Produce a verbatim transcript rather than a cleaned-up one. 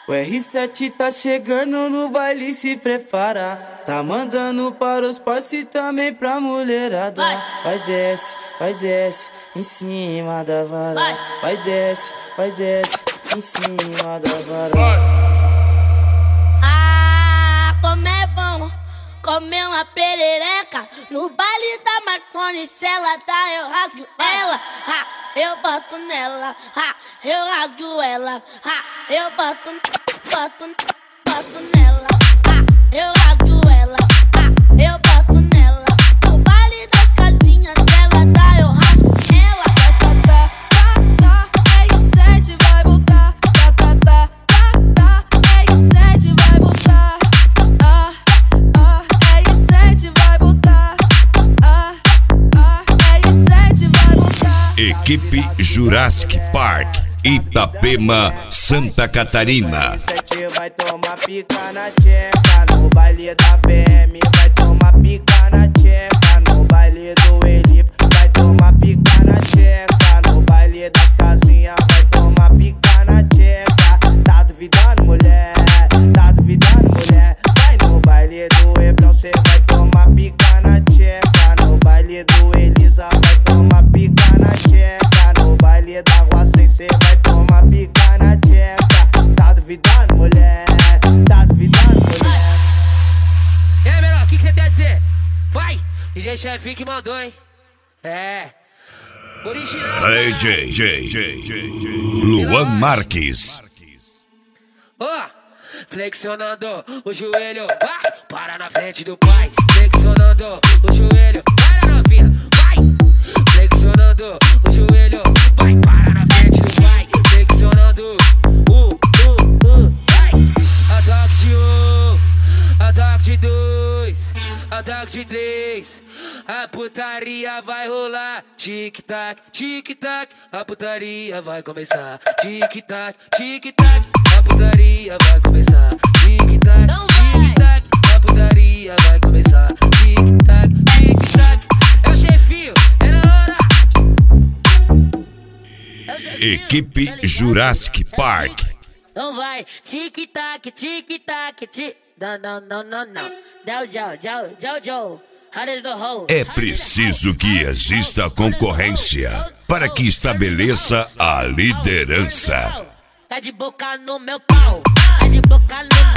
O R sete tá chegando no baile, se prepara. Tá mandando para os parceiros e também pra mulherada. Vai desce, vai desce, em cima da vara. Vai desce, vai desce, em cima da vara. Ah, como é bom comer uma perereca no baile da Marconi. Se ela dá, eu rasgo ela, ha, eu boto nela, ha, eu rasgo ela, ha, eu boto, boto, boto nela, ha, eu rasgo ela, ha, eu boto nela. No baile das casinhas, se ela dá, eu rasgo ela. Tá, tá, tá, tá, tá, R sete vai voltar. Tá, tá, tá, tá, tá, R sete vai voltar. Ah, ah, R sete vai voltar. Ah, ah, R sete vai voltar. Equipe Jurassic Park, Itapema, Santa Catarina. R sete vai tomar pica na tcheca, no baile da V M vai tomar pica na tcheca, no baile do Elipe vai tomar pica na tcheca, no baile das casinhas vai tomar pica na tcheca. Tá duvidando, mulher? Tá duvidando, mulher? Vai no baile do Hebrão, cê vai tomar pica na tcheca, no baile do Elisa vai tomar pica na tcheca, no baile da Rua Sem cê vai tomar pica na tcheca. Tá duvidando, mulher? Tá duvidando, mulher? E aí, menor, o que, que você tem a dizer? Vai! D J Chefinho que mandou, hein? É. Original. D J, J, J, J, J. Luan Marques. Ó, oh, flexionando o joelho, vai! Para na frente do pai. Flexionando o joelho, para novinha, vai! Flexionando o joelho, vai! Para na frente do pai. Flexionando, um, um, um, vai! Ataque de um, ataque de dois, ataque de três. A putaria vai rolar, tic-tac, tic-tac. A putaria vai começar, tic-tac, tic-tac. A putaria vai começar, tic-tac, tic-tac. A putaria vai começar, tic-tac, tic-tac. É o chefinho, é na hora. É o chefinho, Equipe Jurassic Park. Então vai, tic-tac, tic-tac, tic. Não, não, não, não, não. Deu, deu, deu, deu, deu. É preciso que exista concorrência para que estabeleça a liderança. Tá de boca no meu pau, tá de boca no